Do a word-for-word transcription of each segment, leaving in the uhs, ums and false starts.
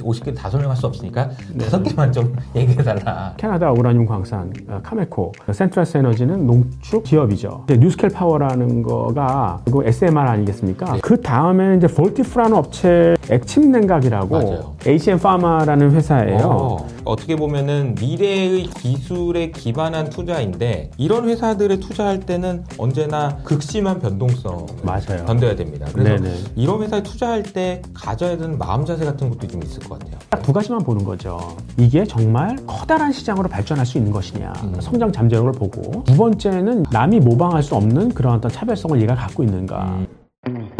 오십 개 다 설명할 수 없으니까 네. 다섯 개만 좀 얘기해달라. 캐나다 우라늄 광산, 카메코, 센트럴스 에너지는 농축 기업이죠. 뉴스켈 파워라는 거가 그리고 에스엠알 아니겠습니까? 네. 그 다음에 이제 볼티프라는 업체 액침 냉각이라고 에이치엠 파마라는 회사예요. 어, 어떻게 보면은 미래의 기술에 기반한 투자인데 이런 회사들에 투자할 때는 언제나 극심한 변동성 맞아요. 견뎌야 됩니다. 그래서 네네. 이런 회사에 투자할 때 가져야 되는 마음 자세 같은 것도 좀 있을 것 같아요. 딱 두 가지만 보는 거죠. 이게 정말 커다란 시장으로 발전할 수 있는 것이냐, 음. 성장 잠재력을 보고, 두 번째는 남이 모방할 수 없는 그런 어떤 차별성을 얘가 갖고 있는가. 음.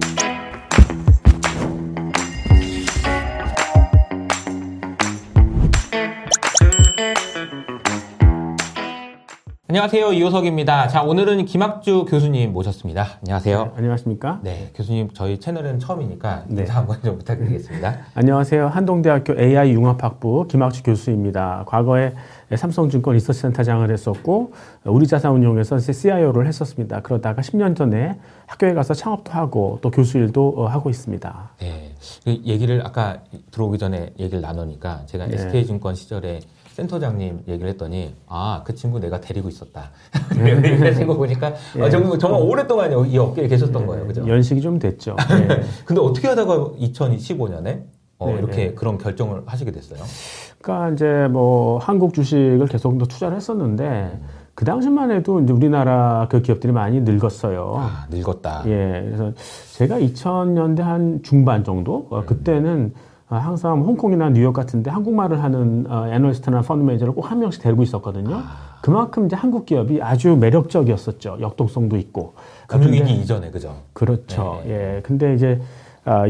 안녕하세요. 이호석입니다. 자, 오늘은 김학주 교수님 모셨습니다. 안녕하세요. 네, 안녕하십니까? 네, 교수님 저희 채널은 처음이니까 인사 네. 한번 좀 부탁드리겠습니다. 안녕하세요. 한동대학교 에이아이 융합학부 김학주 교수입니다. 과거에 삼성증권 리서치센터장을 했었고 우리자산운용에서 씨아이오를 했었습니다. 그러다가 십 년 전에 학교에 가서 창업도 하고 또 교수 일도 하고 있습니다. 네, 그 얘기를 아까 들어오기 전에 얘기를 나누니까 제가 네. 에스케이증권 시절에 센터장님 얘기를 했더니 아, 그 친구 내가 데리고 있었다. 얘기를 생각 보니까 예. 아, 정말, 정말 오랫동안 이 업계에 계셨던 예. 거예요. 그죠? 연식이 좀 됐죠. 예. 근데 어떻게 하다가 이천십오 년에 어, 네, 이렇게 네. 그런 결정을 하시게 됐어요? 그러니까 이제 뭐 한국 주식을 계속 더 투자를 했었는데 음. 그 당시만 해도 이제 우리나라 그 기업들이 많이 늙었어요. 아, 늙었다. 예. 그래서 제가 이천 년대 한 중반 정도 음. 그때는 항상 홍콩이나 뉴욕 같은데 한국말을 하는 어, 애널리스트나 펀드 매니저를 꼭 한 명씩 데리고 있었거든요. 아. 그만큼 이제 한국 기업이 아주 매력적이었었죠. 역동성도 있고. 금융위기 이전에, 그죠? 그렇죠. 네. 예. 근데 이제 어,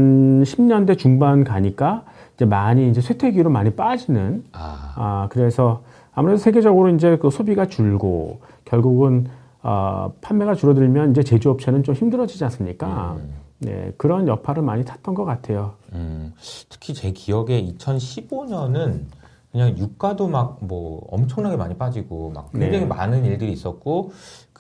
이천십 년대 중반 가니까 이제 많이 이제 쇠퇴기로 많이 빠지는. 아. 아 그래서 아무래도 세계적으로 이제 그 소비가 줄고 결국은 어, 판매가 줄어들면 이제 제조업체는 좀 힘들어지지 않습니까? 음. 네, 그런 여파를 많이 탔던 것 같아요. 음, 특히 제 기억에 이천십오 년은 그냥 유가도 막 뭐 엄청나게 많이 빠지고 막 굉장히 네. 많은 일들이 있었고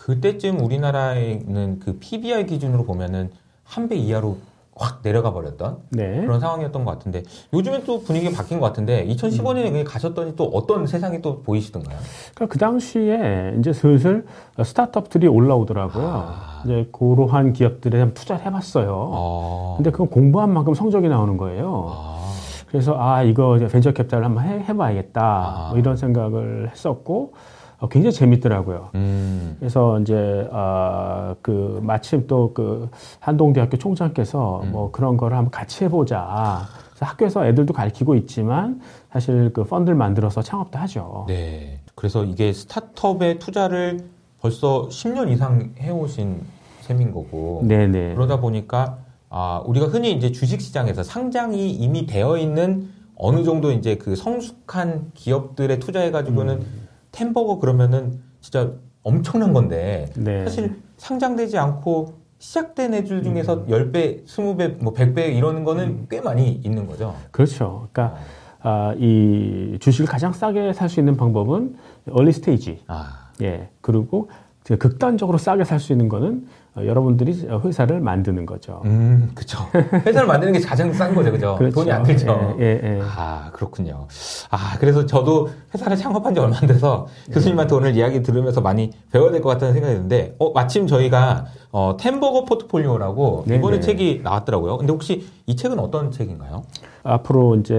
그때쯤 우리나라에는 그 피비알 기준으로 보면은 한 배 이하로 확 내려가 버렸던 네. 그런 상황이었던 것 같은데 요즘엔 또 분위기가 바뀐 것 같은데 이천십오 년에 음. 가셨더니 또 어떤 세상이 또 보이시던가요? 그러니까 그 당시에 이제 슬슬 스타트업들이 올라오더라고요. 아. 이제 그러한 기업들에 한번 투자를 해봤어요. 아. 근데 그건 공부한 만큼 성적이 나오는 거예요. 아. 그래서 아 이거 벤처 캐피탈을 한번 해, 해봐야겠다 아. 뭐 이런 생각을 했었고 어, 굉장히 재밌더라고요. 음. 그래서 이제 어, 그 마침 또 그 한동대학교 총장께서 음. 뭐 그런 거를 한번 같이 해보자. 그래서 학교에서 애들도 가르치고 있지만 사실 그 펀드를 만들어서 창업도 하죠. 네. 그래서 이게 스타트업에 투자를 벌써 십 년 이상 해오신 셈인 거고. 네네. 그러다 보니까 아 우리가 흔히 이제 주식시장에서 상장이 이미 되어 있는 어느 정도 이제 그 성숙한 기업들에 투자해가지고는 음. 템버거 그러면은 진짜 엄청난 건데 네. 사실 상장되지 않고 시작된 애들 중에서 음. 십 배, 이십 배, 뭐 백 배 이러는 거는 음. 꽤 많이 있는 거죠. 그렇죠. 그러니까 어. 아, 이 주식을 가장 싸게 살 수 있는 방법은 얼리 스테이지. 아. 예. 그리고 극단적으로 싸게 살 수 있는 거는 어, 여러분들이 회사를 만드는 거죠. 음, 그렇죠. 회사를 만드는 게 가장 싼 거죠, 그죠? 그렇죠. 돈이 안 들죠. 예, 예, 예. 아, 그렇군요. 아, 그래서 저도 회사를 창업한 지 얼마 안 돼서 예. 교수님한테 오늘 이야기 들으면서 많이 배워야 될 것 같다는 생각이 드는데, 어, 마침 저희가 어, 템버거 포트폴리오라고 네, 이번에 네. 책이 나왔더라고요. 근데 혹시 이 책은 어떤 책인가요? 앞으로 이제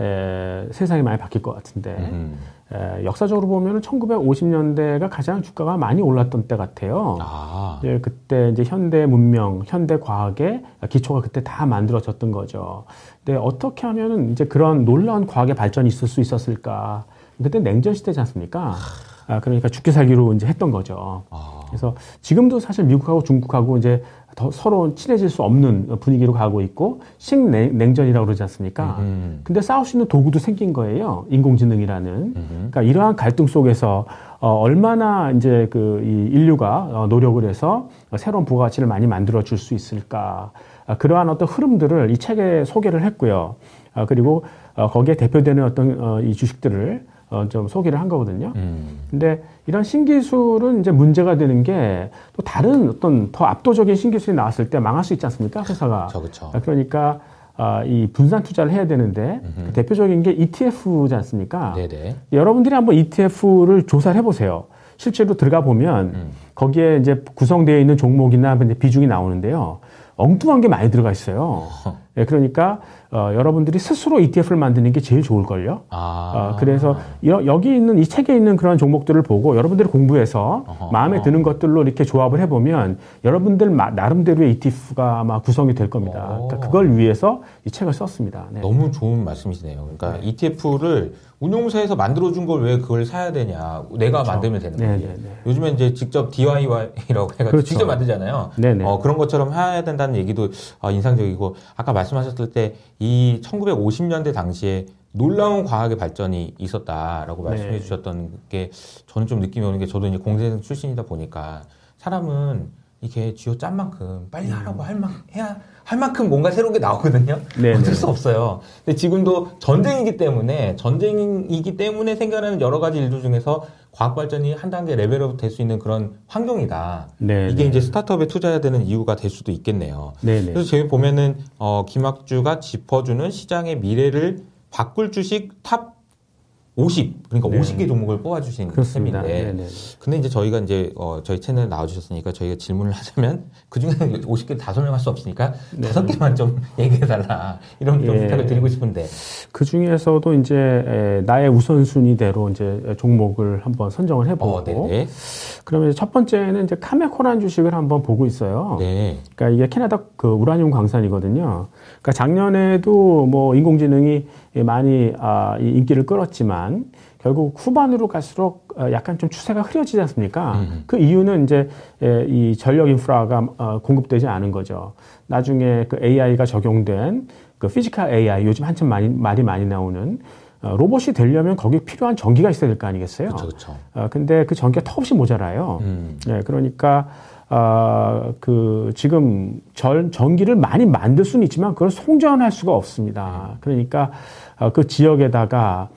에, 세상이 많이 바뀔 것 같은데. 음. 에, 역사적으로 보면 천구백오십 년대가 가장 주가가 많이 올랐던 때 같아요. 아. 이제 그때 이제 현대 문명, 현대 과학의 기초가 그때 다 만들어졌던 거죠. 근데 어떻게 하면은 이제 그런 놀라운 과학의 발전이 있을 수 있었을까? 그때 냉전 시대지 않습니까? 아, 그러니까 죽기 살기로 이제 했던 거죠. 아. 그래서 지금도 사실 미국하고 중국하고 이제 더 서로 친해질 수 없는 분위기로 가고 있고 식냉전이라고 그러지 않습니까? 음흠. 근데 싸울 수 있는 도구도 생긴 거예요. 인공지능이라는. 음흠. 그러니까 이러한 갈등 속에서 어, 얼마나 이제 그 이 인류가 어, 노력을 해서 새로운 부가가치를 많이 만들어 줄 수 있을까? 아, 그러한 어떤 흐름들을 이 책에 소개를 했고요. 아, 그리고 어, 거기에 대표되는 어떤 어, 이 주식들을 어, 좀 소개를 한 거거든요. 음. 근데 이런 신기술은 이제 문제가 되는 게 또 다른 어떤 더 압도적인 신기술이 나왔을 때 망할 수 있지 않습니까? 회사가. 그쵸, 그쵸. 그러니까 아, 이 분산 투자를 해야 되는데 그 대표적인 게 이티에프지 않습니까? 네네. 여러분들이 한번 이티에프를 조사를 해보세요. 실제로 들어가 보면 음. 거기에 이제 구성되어 있는 종목이나 비중이 나오는데요. 엉뚱한 게 많이 들어가 있어요. 네, 그러니까 어, 여러분들이 스스로 이티에프를 만드는 게 제일 좋을걸요. 아. 어, 그래서 여, 여기 있는 이 책에 있는 그런 종목들을 보고 여러분들이 공부해서 어허. 마음에 드는 것들로 이렇게 조합을 해보면 여러분들 마, 나름대로의 이티에프가 아마 구성이 될 겁니다. 그러니까 그걸 위해서 이 책을 썼습니다. 네. 너무 좋은 말씀이시네요. 그러니까 네. 이티에프를 운용사에서 만들어준 걸 왜 그걸 사야 되냐. 내가 그렇죠. 만들면 되는 거예요. 네, 네, 네. 요즘에 이제 직접 디아이와이라고 해가지고 그렇죠. 직접 만들잖아요. 어, 그런 것처럼 해야 된다는 얘기도 어, 인상적이고 아까 말씀하셨을 때 이 천구백오십 년대 당시에 놀라운 과학의 발전이 있었다라고 말씀해 네. 주셨던 게 저는 좀 느낌이 오는 게 저도 이제 공대생 출신이다 보니까 사람은 이게 쥐어 짠 만큼 빨리 하라고 할 만, 해야 할 만큼 뭔가 새로운 게 나오거든요. 네네. 어쩔 수 없어요. 근데 지금도 전쟁이기 때문에 전쟁이기 때문에 생겨나는 여러 가지 일들 중에서 과학 발전이 한 단계 레벨업 될 수 있는 그런 환경이다. 네네. 이게 이제 스타트업에 투자해야 되는 이유가 될 수도 있겠네요. 네네. 그래서 저희 보면은 어, 김학주가 짚어주는 시장의 미래를 바꿀 주식 탑 오십, 그러니까 네. 오십 개 종목을 뽑아주신 그렇습니다. 셈인데. 네네. 근데 이제 저희가 이제, 어, 저희 채널에 나와주셨으니까 저희가 질문을 하자면 그 중에는 오십 개 다 설명할 수 없으니까 네. 다섯 개만 좀 얘기해달라. 이런 좀 예. 부탁을 드리고 싶은데. 그 중에서도 이제 에, 나의 우선순위대로 이제 종목을 한번 선정을 해보고. 어, 그러면 첫 번째는 이제 카메코라는 주식을 한번 보고 있어요. 네. 그러니까 이게 캐나다 그 우라늄 광산이거든요. 그러니까 작년에도 뭐 인공지능이 많이 아, 인기를 끌었지만 결국 후반으로 갈수록 약간 좀 추세가 흐려지지 않습니까? 음. 그 이유는 이제 이 전력 인프라가 공급되지 않은 거죠. 나중에 그 에이아이가 적용된 그 피지컬 에이아이 요즘 한참 많이 말이 많이 나오는 로봇이 되려면 거기에 필요한 전기가 있어야 될 거 아니겠어요? 그렇죠, 그렇죠. 어, 근데 그 전기가 턱없이 모자라요. 음. 네, 그러니까. 아, 그, 지금 전, 전기를 많이 만들 수는 있지만 그걸 송전할 수가 없습니다. 그러니까, 어, 그 지역에다가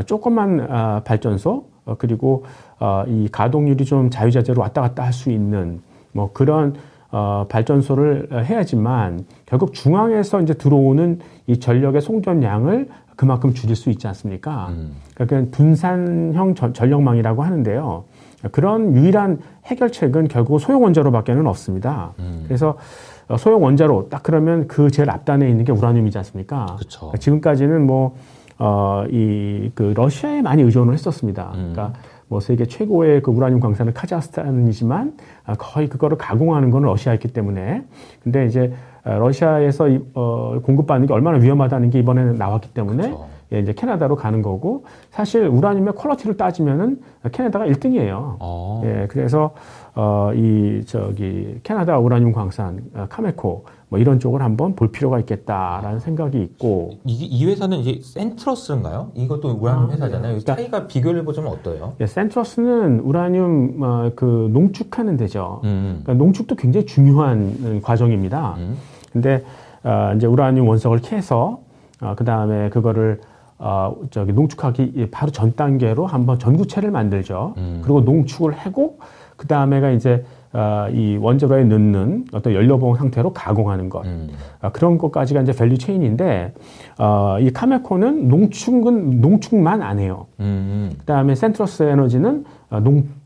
조그만 어, 발전소, 어, 그리고, 어, 이 가동률이 좀 자유자재로 왔다 갔다 할 수 있는 뭐 그런, 어, 발전소를 해야지만 결국 중앙에서 이제 들어오는 이 전력의 송전량을 그만큼 줄일 수 있지 않습니까? 음. 그러니까 분산형 전, 전력망이라고 하는데요. 그런 유일한 해결책은 결국 소형 원자로밖에는 없습니다. 음. 그래서 소형 원자로 딱 그러면 그 제일 앞단에 있는 게 우라늄이지 않습니까? 그쵸. 지금까지는 뭐 어, 이 그 러시아에 많이 의존을 했었습니다. 음. 그러니까 뭐 세계 최고의 그 우라늄 광산은 카자흐스탄이지만 거의 그거를 가공하는 건 러시아였기 때문에 근데 이제 러시아에서 어, 공급받는 게 얼마나 위험하다는 게 이번에는 나왔기 때문에. 그쵸. 예, 이제 캐나다로 가는 거고, 사실 우라늄의 퀄리티를 따지면은 캐나다가 일 등이에요. 어. 예, 그래서, 어, 이, 저기, 캐나다 우라늄 광산, 어, 카메코, 뭐 이런 쪽을 한번 볼 필요가 있겠다라는 생각이 있고. 이, 이 회사는 이제 센트러스인가요? 이것도 우라늄 아, 회사잖아요. 네. 차이가 비교를 해보자면 어때요? 예, 센트러스는 우라늄, 어, 그, 농축하는 데죠. 음. 그러니까 농축도 굉장히 중요한 과정입니다. 음. 근데, 어, 이제 우라늄 원석을 캐서, 어, 그 다음에 그거를 어, 저기, 농축하기 바로 전 단계로 한번 전구체를 만들죠. 음. 그리고 농축을 하고, 그 다음에가 이제, 어, 이 원자로에 넣는 어떤 연료봉 상태로 가공하는 것. 음. 어, 그런 것까지가 이제 밸류 체인인데, 어, 이 카메코는 농축은, 농축만 안 해요. 음. 그 다음에 센트러스 에너지는 어,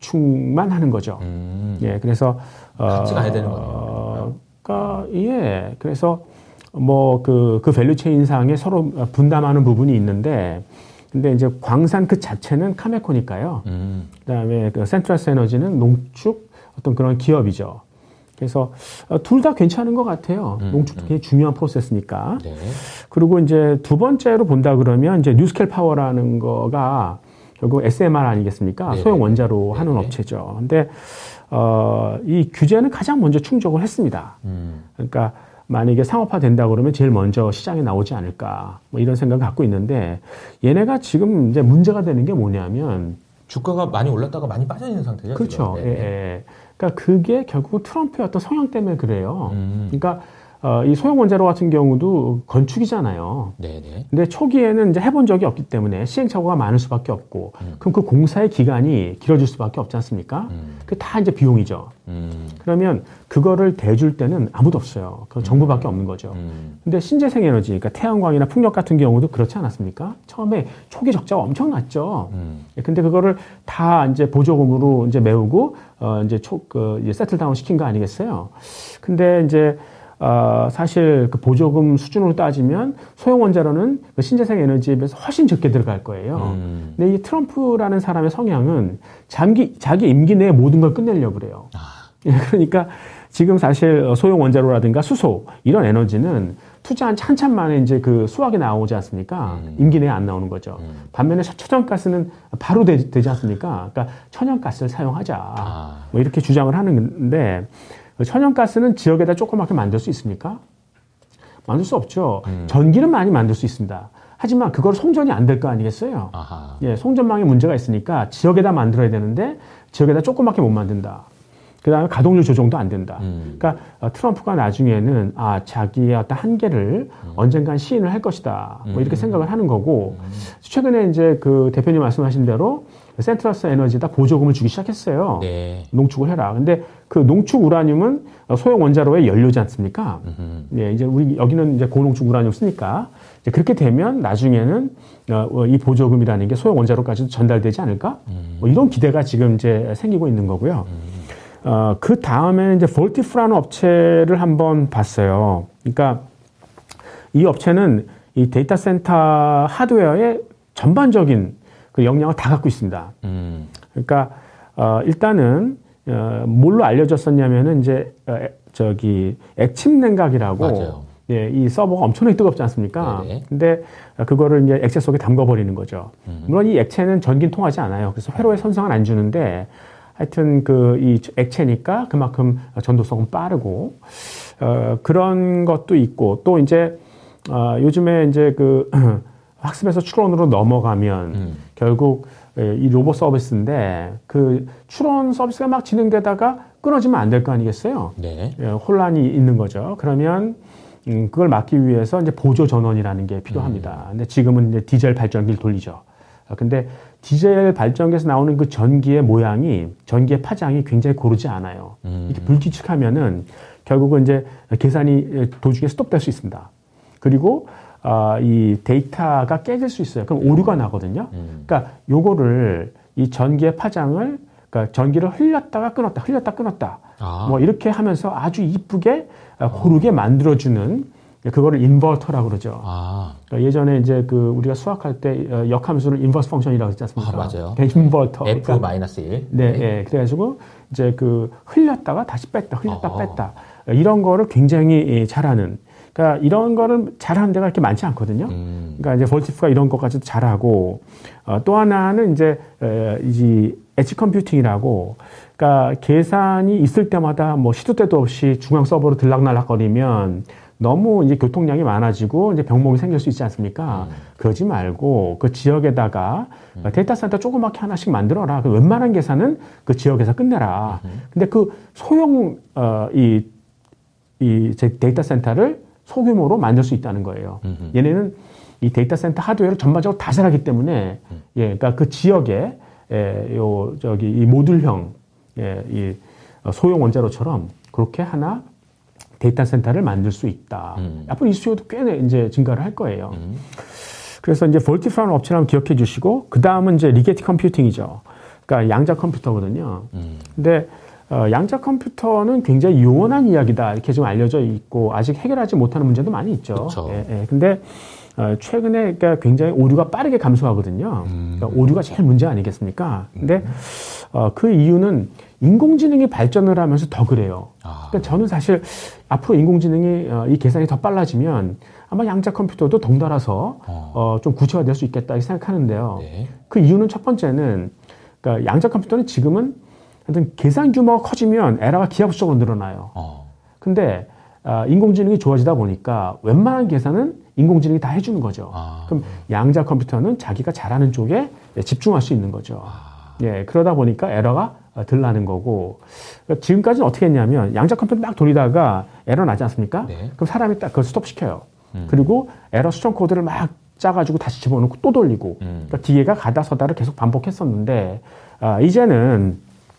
농축만 하는 거죠. 음. 예, 그래서, 어, 같이 가야 되는 거네요. 어, 그러니까, 예, 그래서, 뭐, 그, 그 밸류 체인상에 서로 분담하는 부분이 있는데, 근데 이제 광산 그 자체는 카메코니까요. 음. 그 다음에 그 센트러스 에너지는 농축 어떤 그런 기업이죠. 그래서 둘 다 괜찮은 것 같아요. 음. 농축도 굉장히 중요한 프로세스니까. 네. 그리고 이제 두 번째로 본다 그러면 이제 뉴스케일 파워라는 거가 결국 에스엠알 아니겠습니까? 네. 소형 원자로 네. 하는 네. 업체죠. 근데, 어, 이 규제는 가장 먼저 충족을 했습니다. 음. 그러니까, 만약에 상업화 된다 그러면 제일 먼저 시장에 나오지 않을까 뭐 이런 생각을 갖고 있는데 얘네가 지금 이제 문제가 되는 게 뭐냐면 주가가 많이 올랐다가 많이 빠져 있는 상태죠. 그렇죠. 예, 예. 그러니까 그게 결국 트럼프의 어떤 성향 때문에 그래요. 음. 그러니까 어, 이 소형 원자로 같은 경우도 건축이잖아요. 네네. 근데 초기에는 이제 해본 적이 없기 때문에 시행착오가 많을 수밖에 없고, 음. 그럼 그 공사의 기간이 길어질 수밖에 없지 않습니까? 음. 그게 다 이제 비용이죠. 음. 그러면 그거를 대줄 때는 아무도 없어요. 그 정부밖에 없는 거죠. 음. 근데 신재생 에너지, 그러니까 태양광이나 풍력 같은 경우도 그렇지 않았습니까? 처음에 초기 적자가 엄청 났죠. 음. 근데 그거를 다 이제 보조금으로 이제 메우고, 어, 이제 초, 그, 이제 세틀다운 시킨 거 아니겠어요? 근데 이제 어, 사실 그 보조금 수준으로 따지면 소형 원자로는 그 신재생 에너지에 비해서 훨씬 적게 들어갈 거예요. 음. 근데 이 트럼프라는 사람의 성향은 자기, 자기 임기 내에 모든 걸 끝내려고 그래요. 아. 그러니까 지금 사실 소형 원자로라든가 수소 이런 에너지는 투자한 한참 만에 이제 그 수확이 나오지 않습니까? 음. 임기 내에 안 나오는 거죠. 음. 반면에 천연가스는 바로 되, 되지 않습니까? 그러니까 천연가스를 사용하자. 아. 뭐 이렇게 주장을 하는데 천연가스는 지역에다 조그맣게 만들 수 있습니까? 만들 수 없죠. 음. 전기는 많이 만들 수 있습니다. 하지만 그걸 송전이 안 될 거 아니겠어요? 아하. 예, 송전망에 문제가 있으니까 지역에다 만들어야 되는데 지역에다 조그맣게 못 만든다. 그 다음에 가동률 조정도 안 된다. 음. 그러니까 어, 트럼프가 나중에는 아 자기의 어떤 한계를 음. 언젠간 시인을 할 것이다. 뭐 이렇게 음. 생각을 하는 거고 음. 최근에 이제 그 대표님 말씀하신 대로 센트러스 에너지에다 보조금을 주기 시작했어요. 네. 농축을 해라. 근데 그 농축 우라늄은 소형 원자로의 연료지 않습니까? 음. 예, 이제 우리 여기는 이제 고농축 우라늄 쓰니까 이제 그렇게 되면 나중에는 어, 이 보조금이라는 게 소형 원자로까지도 전달되지 않을까? 음. 뭐 이런 기대가 지금 이제 생기고 있는 거고요. 음. 어, 그 다음에는 이제 볼티프라는 업체를 한번 봤어요. 그러니까 이 업체는 이 데이터 센터 하드웨어의 전반적인 그 역량을 다 갖고 있습니다. 음. 그러니까 어, 일단은 어, 뭘로 알려졌었냐면은 이제 어, 저기 액침 냉각이라고 맞아요. 예, 이 서버가 엄청나게 뜨겁지 않습니까? 네네. 근데 그거를 이제 액체 속에 담궈버리는 거죠. 음. 물론 이 액체는 전기는 통하지 않아요. 그래서 회로에 손상은 안 주는데 하여튼 그 이 액체니까 그만큼 전도성은 빠르고 어, 그런 것도 있고 또 이제 어, 요즘에 이제 그 학습에서 추론으로 넘어가면 음. 결국 이 로봇 서비스인데 그 추론 서비스가 막 진행되다가 끊어지면 안 될 거 아니겠어요? 네. 예, 혼란이 있는 거죠. 그러면 음, 그걸 막기 위해서 이제 보조 전원이라는 게 필요합니다. 음. 근데 지금은 이제 디젤 발전기를 돌리죠. 근데 디젤 발전기에서 나오는 그 전기의 모양이, 전기의 파장이 굉장히 고르지 않아요. 음. 이렇게 불규칙하면은 결국은 이제 계산이 도중에 스톱될 수 있습니다. 그리고 어, 이 데이터가 깨질 수 있어요. 그럼 오류가 나거든요. 음. 그러니까 요거를 이 전기의 파장을, 그러니까 전기를 흘렸다가 끊었다, 흘렸다 끊었다. 아. 뭐 이렇게 하면서 아주 이쁘게 고르게 아. 만들어주는 그거를 인버터라고 그러죠. 아. 그러니까 예전에 이제 그 우리가 수학할 때 역함수를 인버스 펑션이라고 했지 않습니까? 아, 맞아요. 인버터. F 마이너스 일. 네, 네. 그래가지고 이제 그 흘렸다가 다시 뺐다, 흘렸다 아. 뺐다. 이런 거를 굉장히 잘하는. 그러니까 이런 거를 잘하는 데가 이렇게 많지 않거든요. 음. 그러니까 이제 볼티프가 이런 것까지도 잘하고 어, 또 하나는 이제 에, 이제 엣지 컴퓨팅이라고. 그러니까 계산이 있을 때마다 뭐 시도 때도 없이 중앙 서버로 들락날락거리면 너무 이제 교통량이 많아지고 이제 병목이 생길 수 있지 않습니까? 음. 그러지 말고 그 지역에다가 음. 데이터 센터 조그맣게 하나씩 만들어라. 그 웬만한 계산은 그 지역에서 끝내라. 음. 근데 그 소형 어, 이, 이 데이터 센터를 소규모로 만들 수 있다는 거예요. 음. 얘네는 이 데이터 센터 하드웨어를 전반적으로 다 잘하기 때문에 음. 예, 그러니까 그 지역에 예, 요 저기 이 모듈형 예, 이 소형 원자로처럼 그렇게 하나 데이터 센터를 만들 수 있다. 음. 앞으로 이 수요도 꽤 이제 증가를 할 거예요. 음. 그래서 이제 볼티프라는 업체를 한번 기억해 주시고, 그 다음은 이제 리게티 컴퓨팅이죠. 그러니까 양자 컴퓨터거든요. 음. 근데 어, 양자 컴퓨터는 굉장히 요원한 이야기다. 이렇게 좀 알려져 있고, 아직 해결하지 못하는 문제도 많이 있죠. 예, 예. 근데 어, 최근에 그러니까 굉장히 오류가 빠르게 감소하거든요. 음. 그러니까 오류가 제일 문제 아니겠습니까? 근데 어, 그 이유는 인공지능이 발전을 하면서 더 그래요. 아. 그러니까 저는 사실 앞으로 인공지능이 어, 이 계산이 더 빨라지면 아마 양자 컴퓨터도 덩달아서 어. 어, 좀 구체화될 수 있겠다 이렇게 생각하는데요. 네. 그 이유는 첫 번째는 그러니까 양자 컴퓨터는 지금은 하여튼 계산 규모가 커지면 에러가 기하급수적으로 늘어나요. 어. 근데 어, 인공지능이 좋아지다 보니까 웬만한 계산은 인공지능이 다 해주는 거죠. 아. 그럼 양자 컴퓨터는 자기가 잘하는 쪽에 집중할 수 있는 거죠. 아. 예, 그러다 보니까 에러가 덜 나는 거고, 그러니까 지금까지는 어떻게 했냐면 양자 컴퓨터 막 돌리다가 에러 나지 않습니까? 네. 그럼 사람이 딱 그걸 스톱 시켜요. 음. 그리고 에러 수정 코드를 막 짜가지고 다시 집어넣고 또 돌리고, 음. 그러니까 기계가 가다 서다를 계속 반복했었는데, 아, 이제는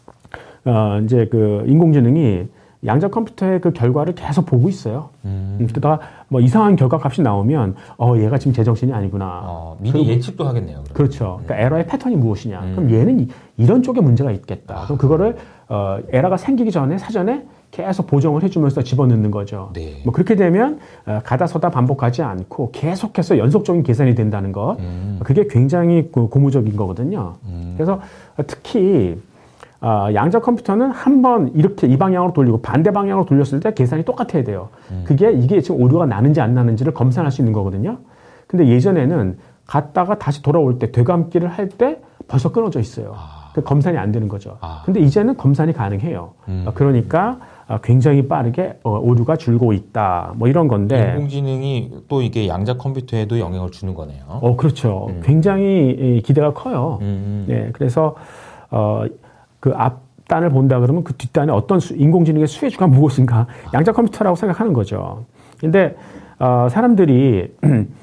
어, 이제 그 인공지능이 양자 컴퓨터의 그 결과를 계속 보고 있어요. 음. 그러다가 뭐 이상한 결과 값이 나오면 어 얘가 지금 제정신이 아니구나. 어, 미리 예측도 하겠네요. 그러면. 그렇죠. 그러니까 음. 에러의 패턴이 무엇이냐. 음. 그럼 얘는 이, 이런 쪽에 문제가 있겠다. 아. 그럼 그거를 어, 에러가 생기기 전에 사전에 계속 보정을 해주면서 집어넣는 거죠. 네. 뭐 그렇게 되면 어, 가다 서다 반복하지 않고 계속해서 연속적인 계산이 된다는 것. 음. 그게 굉장히 그 고무적인 거거든요. 음. 그래서 특히 어, 양자 컴퓨터는 한 번 이렇게 이 방향으로 돌리고 반대 방향으로 돌렸을 때 계산이 똑같아야 돼요. 음. 그게 이게 지금 오류가 나는지 안 나는지를 검사할 수 있는 거거든요. 근데 예전에는 갔다가 다시 돌아올 때 되감기를 할 때 벌써 끊어져 있어요. 아. 그 검산이 안 되는 거죠. 아. 근데 이제는 검산이 가능해요. 음. 어, 그러니까 어, 굉장히 빠르게 어, 오류가 줄고 있다. 뭐 이런 건데. 인공지능이 또 이게 양자 컴퓨터에도 영향을 주는 거네요. 어, 그렇죠. 음. 굉장히 기대가 커요. 음. 네, 그래서 어. 그 앞단을 본다 그러면 그 뒷단에 어떤 수, 인공지능의 수혜주가 무엇인가 양자 컴퓨터라고 생각하는 거죠. 근데 어, 사람들이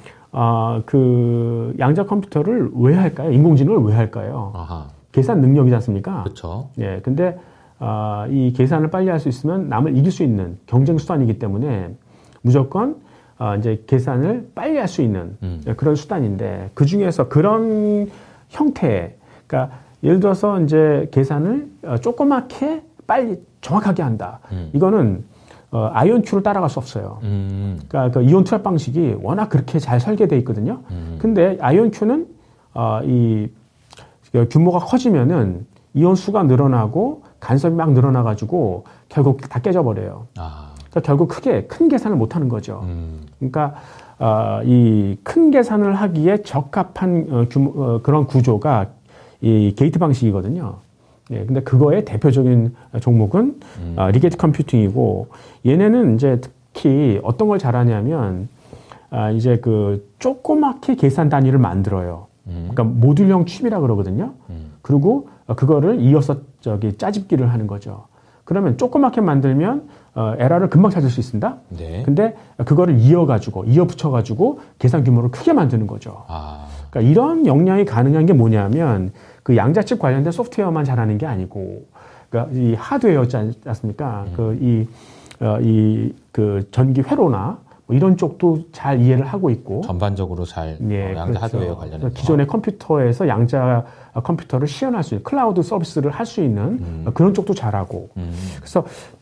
어, 그 양자 컴퓨터를 왜 할까요? 인공지능을 왜 할까요? 아하. 계산 능력이지 않습니까? 그렇죠. 예, 근데 어, 이 계산을 빨리 할 수 있으면 남을 이길 수 있는 경쟁 수단이기 때문에 무조건 어, 이제 계산을 빨리 할 수 있는 음. 그런 수단인데 그 중에서 그런 형태, 그러니까 예를 들어서 이제 계산을 조그맣게 빨리 정확하게 한다. 음. 이거는 어, 아이온큐를 따라갈 수 없어요. 음. 그러니까 그 이온 투합 방식이 워낙 그렇게 잘 설계되어 있거든요. 음. 근데 아이온큐는 어, 이 규모가 커지면은 이온 수가 늘어나고 간섭이 막 늘어나가지고 결국 다 깨져버려요. 아. 그러니까 결국 크게 큰 계산을 못 하는 거죠. 음. 그러니까 어, 이 큰 계산을 하기에 적합한 어, 규모, 어, 그런 구조가 이 게이트 방식이거든요. 예, 근데 그거의 대표적인 종목은 음. 어, 리게이트 컴퓨팅이고 얘네는 이제 특히 어떤 걸 잘하냐면 아, 이제 그 조그맣게 계산 단위를 만들어요. 음. 그러니까 모듈형 칩이라 그러거든요. 음. 그리고 그거를 이어서 저기 짜집기를 하는 거죠. 그러면 조그맣게 만들면 어, 에러를 금방 찾을 수 있습니다. 네. 근데 그거를 이어가지고 이어 붙여가지고 계산 규모를 크게 만드는 거죠. 아. 그러니까 이런 역량이 가능한 게 뭐냐면 그 양자칩 관련된 소프트웨어만 잘하는 게 아니고, 그러니까 이 하드웨어지 않습니까? 음. 그 이 어, 이 그 전기 회로나 뭐 이런 쪽도 잘 이해를 하고 있고 전반적으로 잘 예, 어, 양자 그렇죠. 하드웨어 관련해서 기존의 컴퓨터에서 양자 컴퓨터를 시연할 수 있는 클라우드 서비스를 할 수 있는 음. 그런 쪽도 잘하고 음. 그래서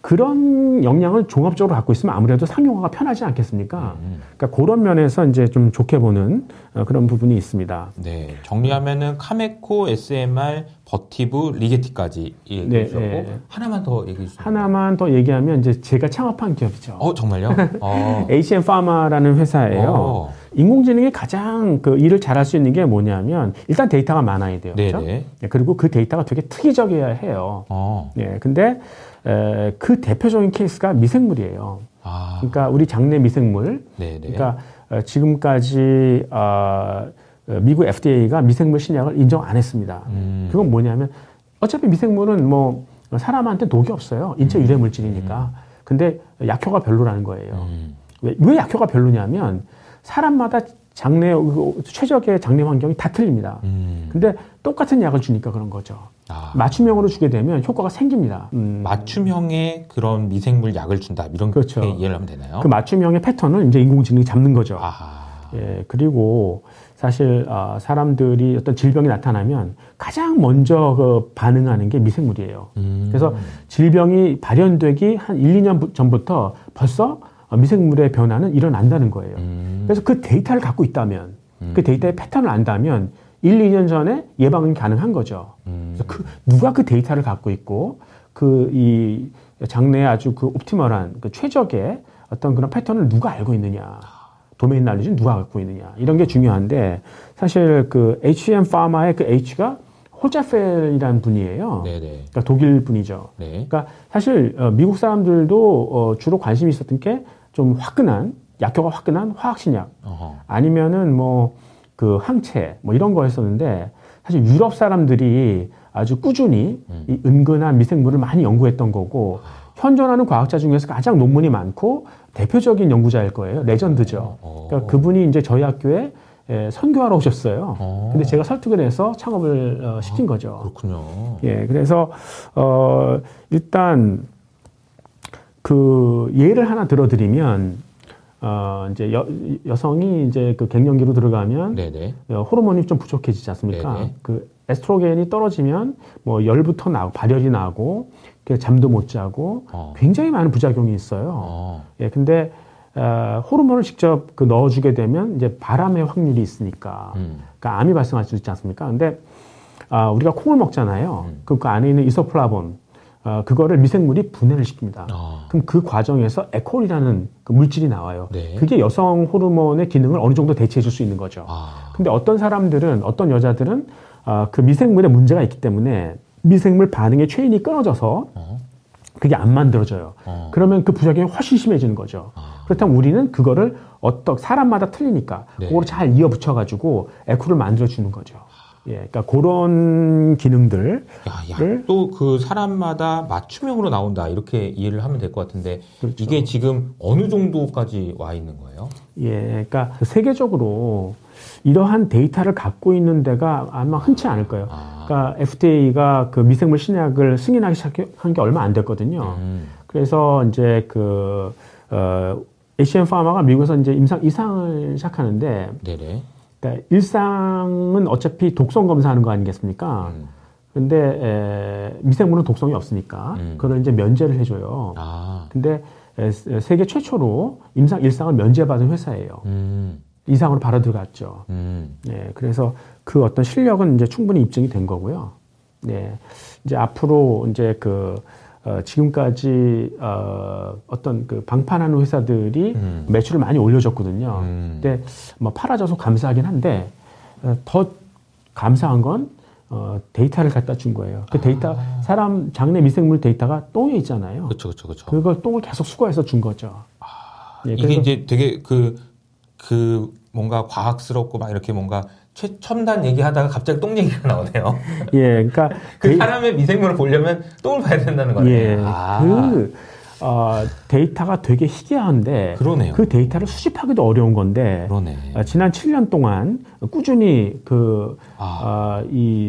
그런 역량을 종합적으로 갖고 있으면 아무래도 상용화가 편하지 않겠습니까? 음. 그러니까 그런 면에서 이제 좀 좋게 보는 그런 부분이 있습니다. 네, 정리하면은 카메코, 에스엠알, 버티브, 리게티까지 얘기해 주셨고 네, 네. 하나만 더 얘기해 주세요. 하나만 더 얘기하면 이제 제가 창업한 기업이죠. 어 정말요? 어. 에이치엠 파마라는 회사예요. 어. 인공지능이 가장 그 일을 잘할 수 있는 게 뭐냐면 일단 데이터가 많아야 돼요. 그렇죠? 네, 그리고 그 데이터가 되게 특이적이어야 해요. 어. 네, 근데 에, 그 대표적인 케이스가 미생물이에요. 아. 그러니까 우리 장내 미생물. 네네. 그러니까 어, 지금까지 어, 미국 에프디에이가 미생물 신약을 인정 안 했습니다. 음. 그건 뭐냐면 어차피 미생물은 뭐 사람한테 독이 없어요. 인체 유래 물질이니까. 음. 근데 약효가 별로라는 거예요. 음. 왜, 왜 약효가 별로냐면 사람마다 장내 최적의 장내 환경이 다 틀립니다. 음. 근데 똑같은 약을 주니까 그런 거죠. 아. 맞춤형으로 주게 되면 효과가 생깁니다. 음. 맞춤형의 그런 미생물 약을 준다 이런 그렇죠. 이해를 하면 되나요? 그 맞춤형의 패턴을 이제 인공지능이 잡는 거죠. 아하. 예, 그리고 사실 어, 사람들이 어떤 질병이 나타나면 가장 먼저 그 반응하는 게 미생물이에요. 음. 그래서 질병이 발현되기 한 일, 이 년 전부터 벌써 미생물의 변화는 일어난다는 거예요. 음. 그래서 그 데이터를 갖고 있다면, 음. 그 데이터의 패턴을 안다면 일, 이 년 전에 예방이 가능한 거죠. 음. 그래서 그, 누가 그 데이터를 갖고 있고 그 이 장내에 아주 그 옵티멀한 그 최적의 어떤 그런 패턴을 누가 알고 있느냐. 도메인 날리지는 누가 갖고 있느냐. 이런 게 중요한데 사실 그 에이치엠 파마의 그 H가 호자펠이라는 분이에요. 네네. 그러니까 독일 분이죠. 네. 그러니까 사실 미국 사람들도 주로 관심이 있었던 게 좀 화끈한 약효가 화끈한 화학신약 어허. 아니면은 뭐 그 항체 뭐 이런 거였었는데 사실 유럽 사람들이 아주 꾸준히 음. 이 은근한 미생물을 많이 연구했던 거고 현존하는 과학자 중에서 가장 논문이 많고 대표적인 연구자일 거예요. 레전드죠. 어. 그러니까 그분이 이제 저희 학교에 예, 선교하러 오셨어요. 어. 근데 제가 설득을 해서 창업을 어, 시킨 거죠. 아, 그렇군요. 예, 그래서 어, 일단 그 예를 하나 들어드리면 어, 이제 여, 여성이 이제 그 갱년기로 들어가면 네네. 호르몬이 좀 부족해지지 않습니까? 네네. 그 에스트로겐이 떨어지면 뭐 열부터 나고 발열이 나고 잠도 못 자고 어. 굉장히 많은 부작용이 있어요. 어. 예, 근데 어, 호르몬을 직접 그 넣어주게 되면 이제 바람의 확률이 있으니까, 음. 그러니까 암이 발생할 수 있지 않습니까? 근데 어, 우리가 콩을 먹잖아요. 음. 그럼 그 안에 있는 이소플라본, 어, 그거를 미생물이 분해를 시킵니다. 어. 그럼 그 과정에서 에콜이라는 그 물질이 나와요. 네. 그게 여성 호르몬의 기능을 어느 정도 대체해줄 수 있는 거죠. 아. 근데 어떤 사람들은, 어떤 여자들은 어, 그 미생물에 문제가 있기 때문에 미생물 반응의 체인이 끊어져서 어. 그게 안 만들어져요. 어. 그러면 그 부작용이 훨씬 심해지는 거죠. 아. 그렇다면 우리는 그거를 어떤 사람마다 틀리니까 네. 그거를 잘 이어붙여가지고 에코를 만들어주는 거죠. 예, 그러니까 그런 기능들. 또 그 사람마다 맞춤형으로 나온다 이렇게 이해를 하면 될 것 같은데 그렇죠. 이게 지금 어느 정도까지 와 있는 거예요? 예, 그러니까 세계적으로 이러한 데이터를 갖고 있는 데가 아마 흔치 않을 거예요. 아. 그러니까 에프디에이가 그 미생물 신약을 승인하기 시작한 게 얼마 안 됐거든요. 음. 그래서 이제 그 어, 에이치엠 파마가 미국에서 이제 임상 이상을 시작하는데, 네네. 그러니까 일상은 어차피 독성 검사하는 거 아니겠습니까? 음. 근데 에, 미생물은 독성이 없으니까 음. 그걸 이제 면제를 해줘요. 아. 근데 에, 세계 최초로 임상 일상을 면제받은 회사예요. 음. 이상으로 바로 들어갔죠. 음. 네, 그래서 그 어떤 실력은 이제 충분히 입증이 된 거고요. 네, 이제 앞으로 이제 그 어, 지금까지 어, 어떤 그 방판하는 회사들이 음. 매출을 많이 올려줬거든요. 음. 근데 뭐 팔아줘서 감사하긴 한데 어, 더 감사한 건 어, 데이터를 갖다 준 거예요. 그 데이터 아. 사람 장내 미생물 데이터가 똥에 있잖아요. 그렇죠, 그렇죠, 그렇죠. 그걸 똥을 계속 수거해서 준 거죠. 아. 네, 이게 이제 되게 그 그 뭔가 과학스럽고 막 이렇게 뭔가 최첨단 얘기하다가 갑자기 똥 얘기가 나오네요. 예, 그러니까 그 데이... 사람의 미생물을 보려면 똥을 봐야 된다는 거네요. 예, 아. 그 어, 데이터가 되게 희귀한데 그러네요. 그 데이터를 수집하기도 어려운 건데 그러네. 어, 지난 칠 년 동안 꾸준히 그 아. 어, 이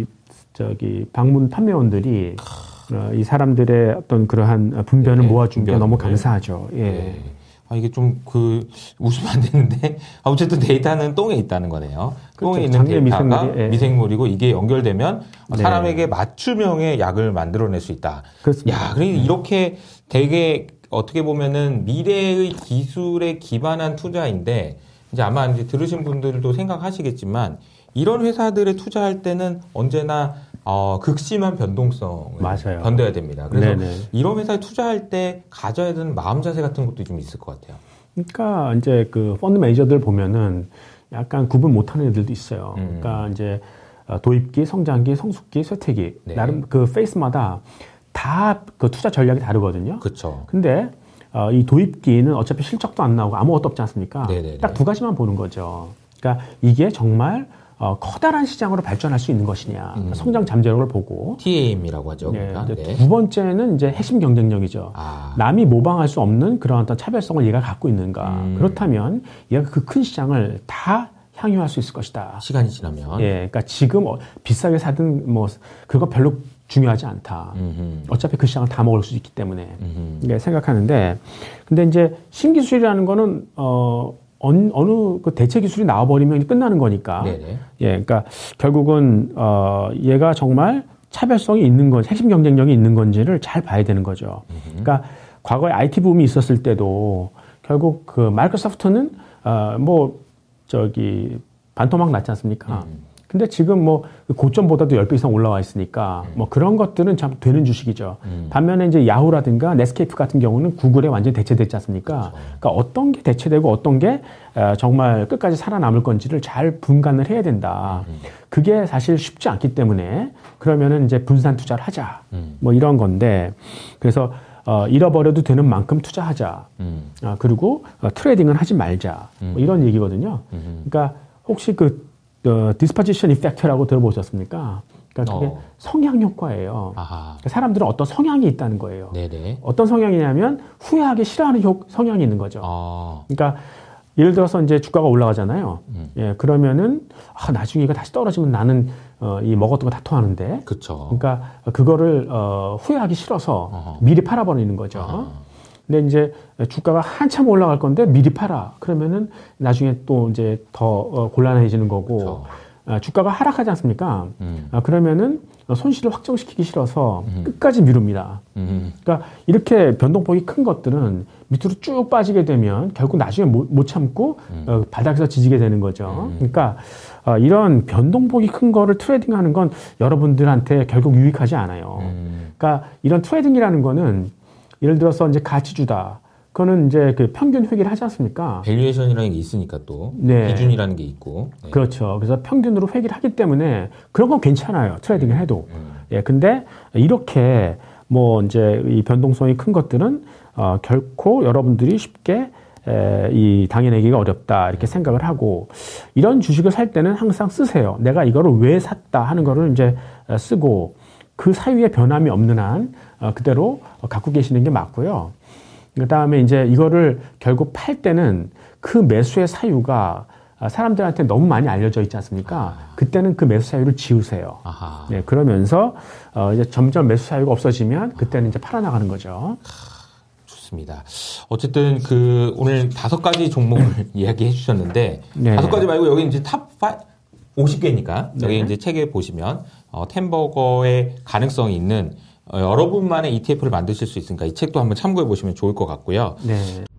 저기 방문 판매원들이 어, 이 사람들의 어떤 그러한 분변을 네, 모아준 분변, 게 너무 감사하죠. 예. 네. 아, 이게 좀, 그, 웃으면 안 되는데, 어쨌든 데이터는 똥에 있다는 거네요. 그렇죠. 똥에 있는 데이터가 미생물이, 예. 미생물이고, 이게 연결되면 네. 사람에게 맞춤형의 약을 만들어낼 수 있다. 그렇습니다. 야, 그러니까 이렇게 되게, 어떻게 보면은 미래의 기술에 기반한 투자인데, 이제 아마 이제 들으신 분들도 생각하시겠지만, 이런 회사들에 투자할 때는 언제나 어, 극심한 변동성을 맞아요. 견뎌야 됩니다. 그래서 네네. 이런 회사에 투자할 때 가져야 되는 마음 자세 같은 것도 좀 있을 것 같아요. 그러니까 이제 그 펀드 매니저들 보면은 약간 구분 못하는 애들도 있어요. 음. 그러니까 이제 도입기, 성장기, 성숙기, 쇠퇴기 네. 나름 그 페이스마다 다 그 투자 전략이 다르거든요. 그렇죠. 근데 어, 이 도입기는 어차피 실적도 안 나오고 아무것도 없지 않습니까? 딱 두 가지만 보는 거죠. 그러니까 이게 정말 어, 커다란 시장으로 발전할 수 있는 것이냐. 음. 성장 잠재력을 보고. 티에이엠이라고 하죠. 그러니까. 네, 네. 두 번째는 이제 핵심 경쟁력이죠. 아. 남이 모방할 수 없는 그런 어떤 차별성을 얘가 갖고 있는가. 음. 그렇다면 얘가 그 큰 시장을 다 향유할 수 있을 것이다. 시간이 지나면. 예. 그러니까 지금 어, 비싸게 사든 뭐, 그거 별로 중요하지 않다. 음흠. 어차피 그 시장을 다 먹을 수 있기 때문에. 네, 생각하는데. 근데 이제 신기술이라는 거는, 어, 어느, 어느 그 대체 기술이 나와버리면 끝나는 거니까. 네네. 예, 그러니까 결국은 어 얘가 정말 차별성이 있는 건지, 핵심 경쟁력이 있는 건지를 잘 봐야 되는 거죠. 음흠. 그러니까 과거에 아이티 붐이 있었을 때도 결국 그 마이크로소프트는 어뭐 저기 반토막 났지 않습니까? 음. 근데 지금 뭐 고점보다도 십 배 이상 올라와 있으니까 음. 뭐 그런 것들은 참 되는 주식이죠. 음. 반면에 이제 야후라든가 넷스케이프 같은 경우는 구글에 완전히 대체됐지 않습니까? 그렇죠. 그러니까 어떤 게 대체되고 어떤 게 정말 끝까지 살아남을 건지를 잘 분간을 해야 된다. 음. 그게 사실 쉽지 않기 때문에 그러면은 이제 분산 투자를 하자. 음. 뭐 이런 건데 그래서 어, 잃어버려도 되는 만큼 투자하자. 음. 아, 그리고 어, 트레이딩은 하지 말자. 음. 뭐 이런 얘기거든요. 음. 그러니까 혹시 그 어, 디스포지션 이펙트라고 들어보셨습니까? 그러니까 그게 어. 성향 효과예요. 그러니까 사람들은 어떤 성향이 있다는 거예요. 네네. 어떤 성향이냐면 후회하기 싫어하는 효, 성향이 있는 거죠. 어. 그러니까 예를 들어서 이제 주가가 올라가잖아요. 음. 예, 그러면은 아, 나중에 이거 다시 떨어지면 나는 어, 이 먹었던 거 다 토하는데. 그렇죠. 그러니까 그거를 어, 후회하기 싫어서 어허. 미리 팔아버리는 거죠. 어허. 근데 이제 주가가 한참 올라갈 건데 미리 팔아. 그러면은 나중에 또 이제 더 어, 곤란해지는 거고. 그렇죠. 아, 주가가 하락하지 않습니까? 음. 아, 그러면은 손실을 확정시키기 싫어서 음. 끝까지 미룹니다. 음. 그러니까 이렇게 변동폭이 큰 것들은 밑으로 쭉 빠지게 되면 결국 나중에 못, 못 참고 음. 어, 바닥에서 지지게 되는 거죠. 음. 그러니까 어, 이런 변동폭이 큰 거를 트레이딩하는 건 여러분들한테 결국 유익하지 않아요. 음. 그러니까 이런 트레이딩이라는 거는 예를 들어서 이제 가치주다. 그거는 이제 그 평균 회계를 하지 않습니까? 밸류에이션이라는 게 있으니까 또 네. 기준이라는 게 있고. 네. 그렇죠. 그래서 평균으로 회계를 하기 때문에 그런 건 괜찮아요. 트레이딩을 해도. 음. 예, 근데 이렇게 뭐 이제 이 변동성이 큰 것들은 어, 결코 여러분들이 쉽게 에, 이 당해내기가 어렵다 이렇게 생각을 하고 이런 주식을 살 때는 항상 쓰세요. 내가 이거를 왜 샀다 하는 거를 이제 쓰고 그 사유에 변함이 없는 한 어, 그대로 갖고 계시는 게 맞고요. 그 다음에 이제 이거를 결국 팔 때는 그 매수의 사유가 사람들한테 너무 많이 알려져 있지 않습니까? 아. 그때는 그 매수 사유를 지우세요. 아하. 네, 그러면서 어 이제 점점 매수 사유가 없어지면 그때는 이제 팔아나가는 거죠. 좋습니다. 어쨌든 그 오늘 다섯 가지 종목을 이야기해 주셨는데 네. 다섯 가지 말고 여기 이제 탑 오십 개니까 네. 여기 이제 책에 보시면 어, 템버거의 가능성이 있는 어, 여러분만의 이티에프를 만드실 수 있으니까 이 책도 한번 참고해 보시면 좋을 것 같고요. 네.